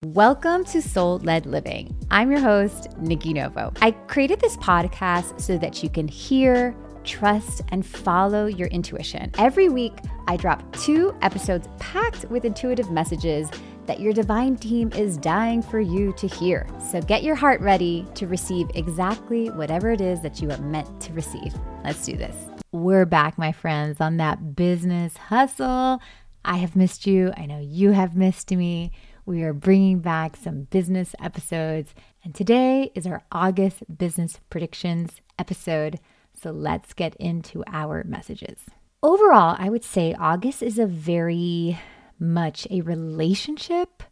Welcome to Soul Led Living. I'm your host, Nikki Novo. I created this podcast so that you can hear, trust, and follow your intuition. Every week, I drop 2 episodes packed with intuitive messages that your divine team is dying for you to hear. So get your heart ready to receive exactly whatever it is that you are meant to receive. Let's do this. We're back, my friends, on that business hustle. I have missed you. I know you have missed me. We are bringing back some business episodes. And today is our August business predictions episode. So let's get into our messages. Overall, I would say August is a very much a relationship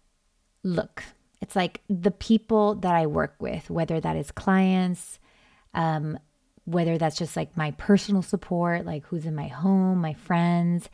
look. It's like the people that I work with, whether that is clients, whether that's just like my personal support, like who's in my home, my friends.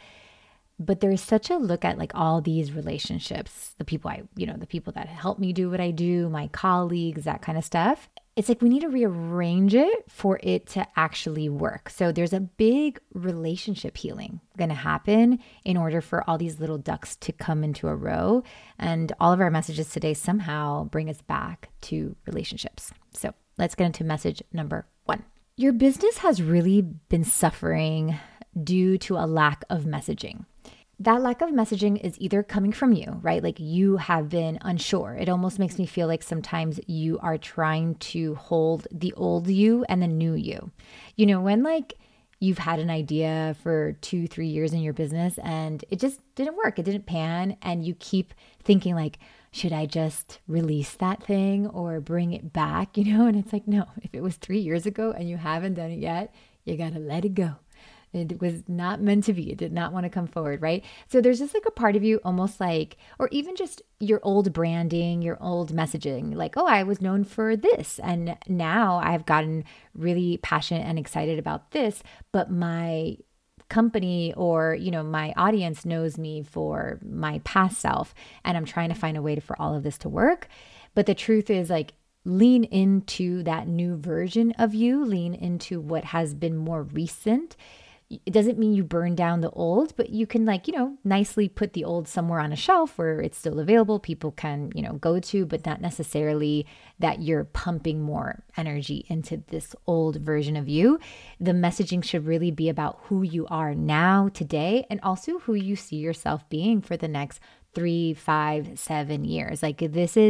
But there's such a look at like all these relationships, the people the people that help me do what I do, my colleagues, that kind of stuff. It's like we need to rearrange it for it to actually work. So there's a big relationship healing going to happen in order for all these little ducks to come into a row. And all of our messages today somehow bring us back to relationships. So let's get into message number 1. Your business has really been suffering due to a lack of messaging. That lack of messaging is either coming from you, right? Like you have been unsure. It almost makes me feel like sometimes you are trying to hold the old you and the new you. You know, when like you've had an idea for 2-3 years in your business and it just didn't work. It didn't pan. And you keep thinking like, should I just release that thing or bring it back? And it's like, no, if it was 3 years ago and you haven't done it yet, you got to let it go. It was not meant to be. It did not want to come forward, right? So there's just like a part of you almost like, or even just your old branding, your old messaging, like, oh, I was known for this. And now I've gotten really passionate and excited about this, but my company or, my audience knows me for my past self. And I'm trying to find a way for all of this to work. But the truth is like, lean into that new version of you, lean into what has been more recent. It doesn't mean you burn down the old, but you can nicely put the old somewhere on a shelf where it's still available. People can, go to, but not necessarily that you're pumping more energy into this old version of you. The messaging should really be about who you are now, today, and also who you see yourself being for the next 3, 5, 7 years. Like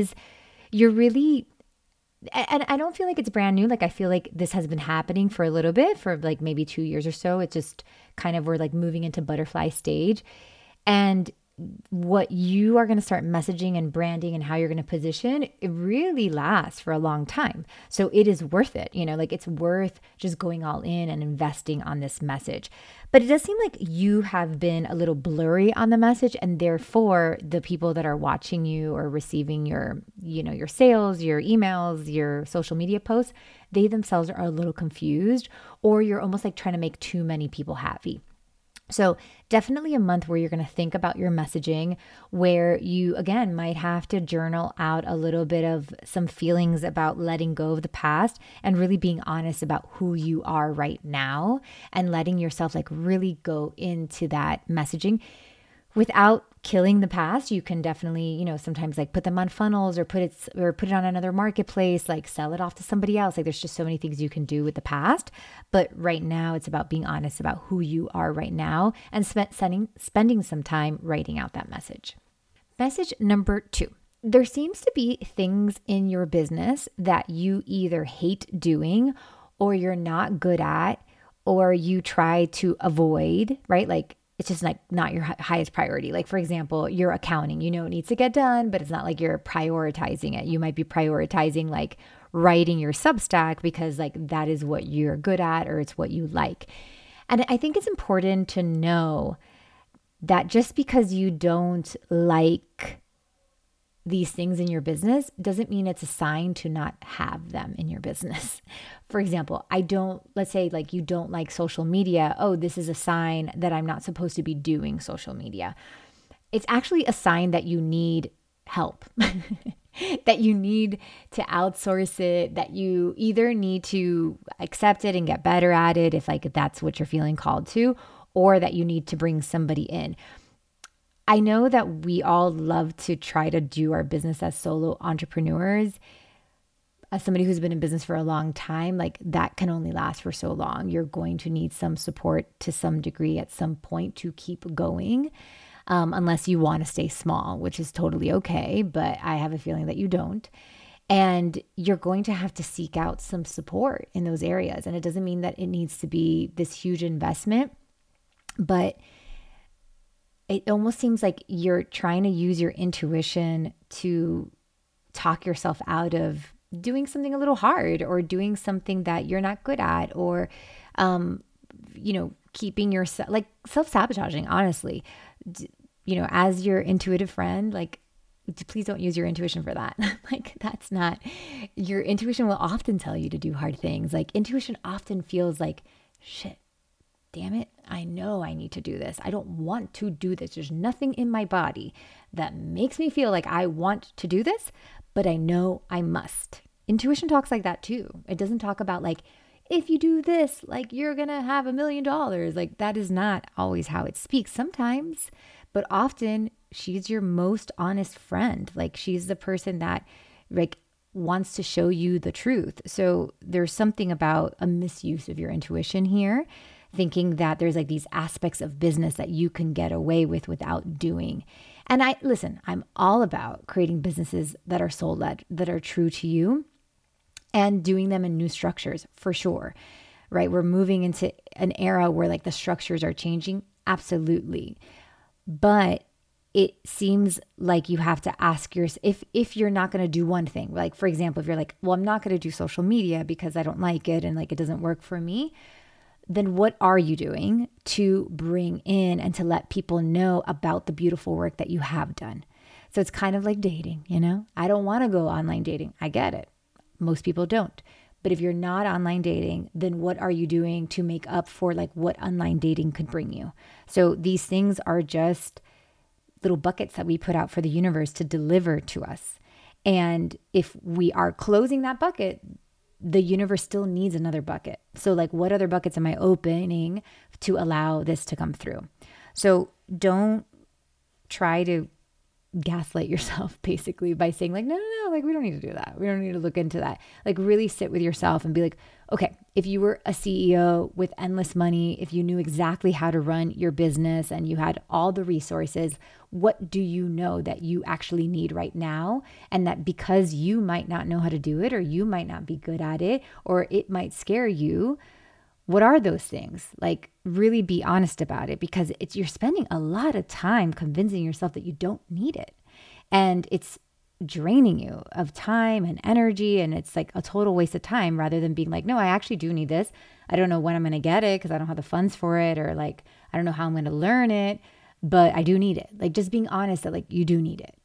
you're really... And I don't feel like it's brand new. Like I feel like this has been happening for a little bit, for like maybe 2 years or so. It's just kind of we're like moving into butterfly stage. And what you are going to start messaging and branding and how you're going to position, it really lasts for a long time. So it is worth it. Like it's worth just going all in and investing on this message. But it does seem like you have been a little blurry on the message, and therefore the people that are watching you or receiving your, your sales, your emails, your social media posts, they themselves are a little confused, or you're almost like trying to make too many people happy. So definitely a month where you're going to think about your messaging, where you, again, might have to journal out a little bit of some feelings about letting go of the past and really being honest about who you are right now and letting yourself like really go into that messaging without killing the past. You can definitely, sometimes like put them on funnels or put it on another marketplace, like sell it off to somebody else. Like there's just so many things you can do with the past. But right now it's about being honest about who you are right now and spending some time writing out that message. Message number 2. There seems to be things in your business that you either hate doing or you're not good at or you try to avoid, right? Like it's just like not your highest priority. Like for example, your accounting, it needs to get done, but it's not like you're prioritizing it. You might be prioritizing like writing your Substack because like that is what you're good at or it's what you like. And I think it's important to know that just because you don't like these things in your business doesn't mean it's a sign to not have them in your business. For example, let's say like you don't like social media. Oh, this is a sign that I'm not supposed to be doing social media. It's actually a sign that you need help, that you need to outsource it, that you either need to accept it and get better at it if like that's what you're feeling called to, or that you need to bring somebody in. I know that we all love to try to do our business as solo entrepreneurs. As somebody who's been in business for a long time, like that can only last for so long. You're going to need some support to some degree at some point to keep going, unless you want to stay small, which is totally okay. But I have a feeling that you don't. And you're going to have to seek out some support in those areas. And it doesn't mean that it needs to be this huge investment, but it almost seems like you're trying to use your intuition to talk yourself out of doing something a little hard or doing something that you're not good at, or, keeping yourself, like self-sabotaging, honestly. As your intuitive friend, like, please don't use your intuition for that. Like, that's not, your intuition will often tell you to do hard things. Like, intuition often feels like, shit, damn it, I know I need to do this. I don't want to do this. There's nothing in my body that makes me feel like I want to do this, but I know I must. Intuition talks like that too. It doesn't talk about like, if you do this, like you're going to have $1 million. Like, that is not always how it speaks sometimes, but often she's your most honest friend. Like, she's the person that like wants to show you the truth. So there's something about a misuse of your intuition here, thinking that there's like these aspects of business that you can get away with without doing. And I'm all about creating businesses that are soul-led, that are true to you, and doing them in new structures for sure, right? We're moving into an era where like the structures are changing. Absolutely. But it seems like you have to ask yourself, if you're not going to do one thing, like for example, if you're like, well, I'm not going to do social media because I don't like it and like it doesn't work for me, then what are you doing to bring in and to let people know about the beautiful work that you have done? So it's kind of like dating, I don't want to go online dating. I get it. Most people don't. But if you're not online dating, then what are you doing to make up for like what online dating could bring you? So these things are just little buckets that we put out for the universe to deliver to us. And if we are closing that bucket, the universe still needs another bucket. So like, what other buckets am I opening to allow this to come through? So don't try to gaslight yourself basically by saying like, no, like we don't need to do that. We don't need to look into that. Like, really sit with yourself and be like, okay, if you were a CEO with endless money, if you knew exactly how to run your business and you had all the resources, what do you know that you actually need right now? And that because you might not know how to do it, or you might not be good at it, or it might scare you, what are those things? Like, really be honest about it, because you're spending a lot of time convincing yourself that you don't need it. And it's draining you of time and energy. And it's like a total waste of time, rather than being like, no, I actually do need this. I don't know when I'm going to get it because I don't have the funds for it. Or like, I don't know how I'm going to learn it, but I do need it. Like, just being honest that like you do need it.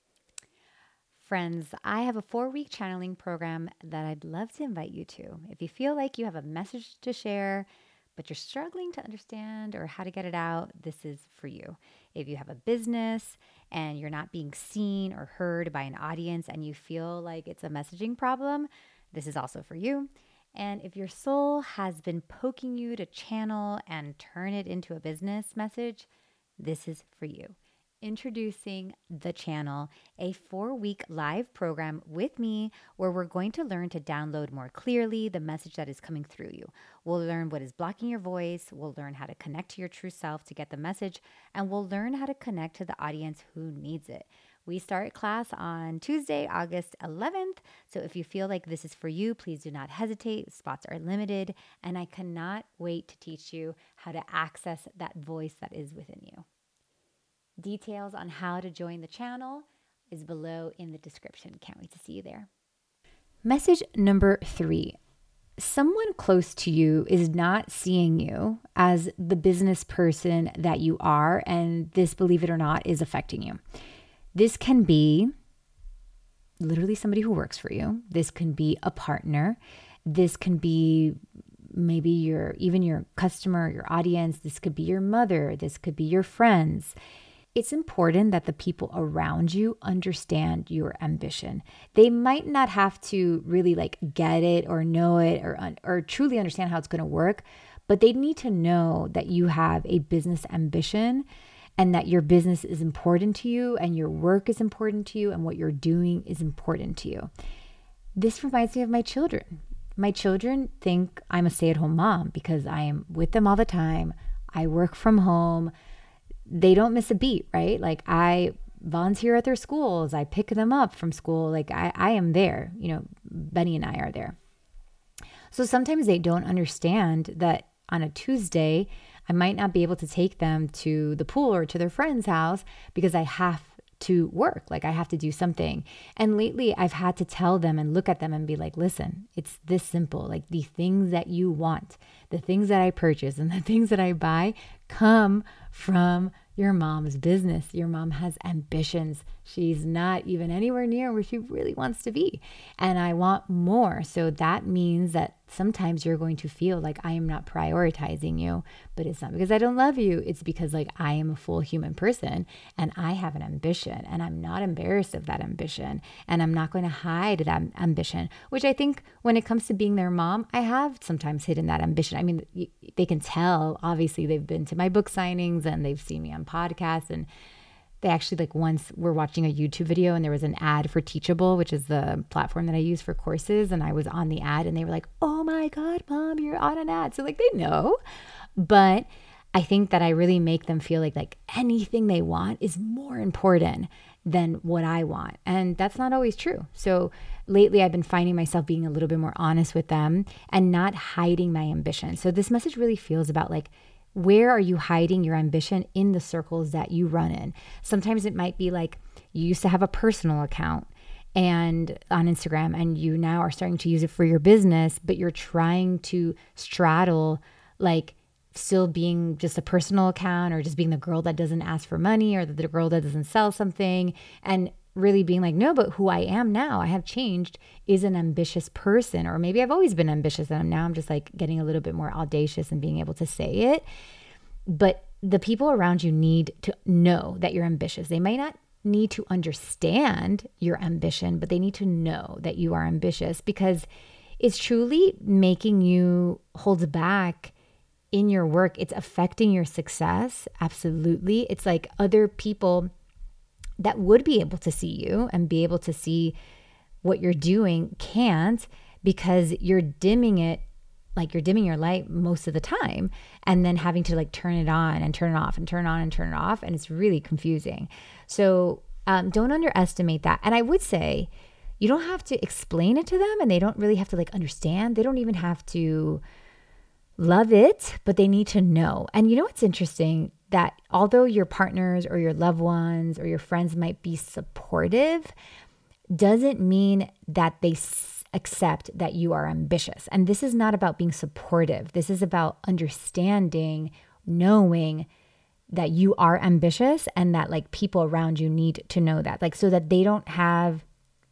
Friends, I have a 4-week channeling program that I'd love to invite you to. If you feel like you have a message to share, but you're struggling to understand or how to get it out, this is for you. If you have a business and you're not being seen or heard by an audience and you feel like it's a messaging problem, this is also for you. And if your soul has been poking you to channel and turn it into a business message, this is for you. Introducing The Channel, a 4-week live program with me where we're going to learn to download more clearly the message that is coming through you. We'll learn what is blocking your voice. We'll learn how to connect to your true self to get the message, and we'll learn how to connect to the audience who needs it. We start class on Tuesday, August 11th. So if you feel like this is for you, please do not hesitate. Spots are limited, and I cannot wait to teach you how to access that voice that is within you. Details on how to join the channel is below in the description. Can't wait to see you there. Message number 3. Someone close to you is not seeing you as the business person that you are, and this, believe it or not, is affecting you. This can be literally somebody who works for you. This can be a partner. This can be maybe your customer, your audience. This could be your mother. This could be your friends. It's important that the people around you understand your ambition. They might not have to really like get it or know it or truly understand how it's going to work, but they need to know that you have a business ambition and that your business is important to you and your work is important to you and what you're doing is important to you. This reminds me of my children. My children think I'm a stay-at-home mom because I am with them all the time. I work from home. They don't miss a beat, right? Like I volunteer at their schools. I pick them up from school. Like I am there. Benny and I are there. So sometimes they don't understand that on a Tuesday, I might not be able to take them to the pool or to their friend's house because I have to work. Like I have to do something. And lately I've had to tell them and look at them and be like, listen, it's this simple. Like the things that you want, the things that I purchase and the things that I buy come from your mom's business. Your mom has ambitions. She's not even anywhere near where she really wants to be. And I want more. So that means that sometimes you're going to feel like I am not prioritizing you, but it's not because I don't love you. It's because like I am a full human person and I have an ambition and I'm not embarrassed of that ambition. And I'm not going to hide that ambition, which I think when it comes to being their mom, I have sometimes hidden that ambition. I mean, they can tell, obviously they've been to my book signings and they've seen me on podcasts, and they actually like once were watching a YouTube video and there was an ad for Teachable, which is the platform that I use for courses. And I was on the ad and they were like, oh my God, Mom, you're on an ad. So like they know, but I think that I really make them feel like anything they want is more important than what I want. And that's not always true. So lately I've been finding myself being a little bit more honest with them and not hiding my ambition. So this message really feels about like, where are you hiding your ambition in the circles that you run in? Sometimes it might be like you used to have a personal account and on Instagram and you now are starting to use it for your business, but you're trying to straddle like still being just a personal account or just being the girl that doesn't ask for money or the girl that doesn't sell something, and really being like, no, but who I am now, I have changed, is an ambitious person. Or maybe I've always been ambitious and now I'm just like getting a little bit more audacious and being able to say it. But the people around you need to know that you're ambitious. They might not need to understand your ambition, but they need to know that you are ambitious because it's truly making you hold back in your work. It's affecting your success. Absolutely. It's like other people that would be able to see you and be able to see what you're doing can't, because you're dimming it, like you're dimming your light most of the time and then having to like turn it on and turn it off and turn it on and turn it off. And it's really confusing. So don't underestimate that. And I would say you don't have to explain it to them and they don't really have to like understand. They don't even have to love it, but they need to know. And you know what's interesting? That although your partners or your loved ones or your friends might be supportive, doesn't mean that they accept that you are ambitious. And this is not about being supportive. This is about understanding, knowing that you are ambitious and that like people around you need to know that, like so that they don't have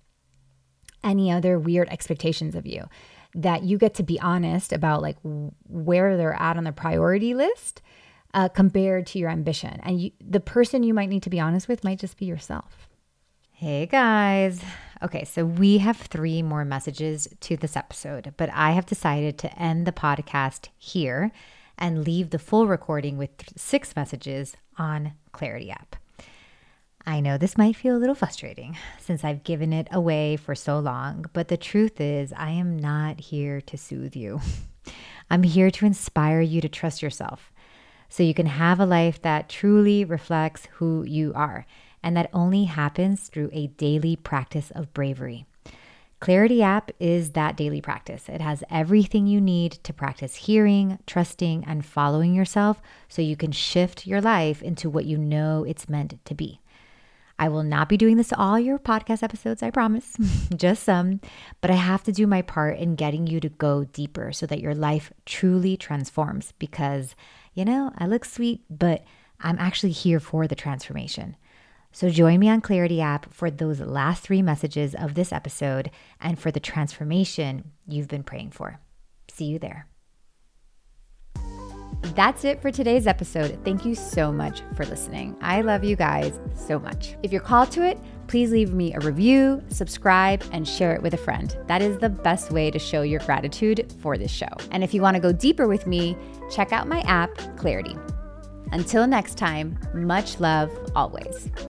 any other weird expectations of you, that you get to be honest about like where they're at on the priority list compared to your ambition. And the person you might need to be honest with might just be yourself. Hey guys. Okay, so we have 3 more messages to this episode, but I have decided to end the podcast here and leave the full recording with 6 messages on Clarity app. I know this might feel a little frustrating since I've given it away for so long, but the truth is I am not here to soothe you. I'm here to inspire you to trust yourself so you can have a life that truly reflects who you are. And that only happens through a daily practice of bravery. Clarity app is that daily practice. It has everything you need to practice hearing, trusting, and following yourself so you can shift your life into what you know it's meant to be. I will not be doing this to all your podcast episodes, I promise, just some, but I have to do my part in getting you to go deeper so that your life truly transforms because, I look sweet, but I'm actually here for the transformation. So join me on Clarity app for those last 3 messages of this episode and for the transformation you've been praying for. See you there. That's it for today's episode. Thank you so much for listening. I love you guys so much. If you're called to it, please leave me a review, subscribe, and share it with a friend. That is the best way to show your gratitude for this show. And if you want to go deeper with me, check out my app, Clarity. Until next time, much love always.